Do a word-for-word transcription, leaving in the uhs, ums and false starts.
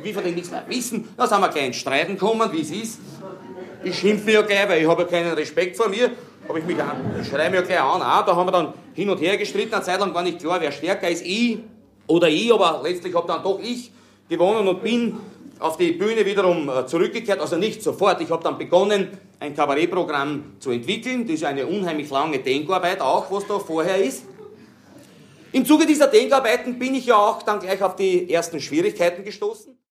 will von denen nichts mehr wissen. Da sind wir gleich ins Streiten gekommen, wie es ist. Ich schimpfe mich ja gleich, weil ich habe ja keinen Respekt vor mir. Habe ich mich an, schreie mich ja gleich an. Auch, da haben wir dann hin und her gestritten. Eine Zeit lang war nicht klar, wer stärker ist, ich oder ich, aber letztlich habe dann doch ich gewonnen und bin auf die Bühne wiederum zurückgekehrt. Also nicht sofort. Ich habe dann begonnen, ein Kabarettprogramm zu entwickeln. Das ist eine unheimlich lange Denkarbeit auch, was da vorher ist. Im Zuge dieser Denkarbeiten bin ich ja auch dann gleich auf die ersten Schwierigkeiten gestoßen.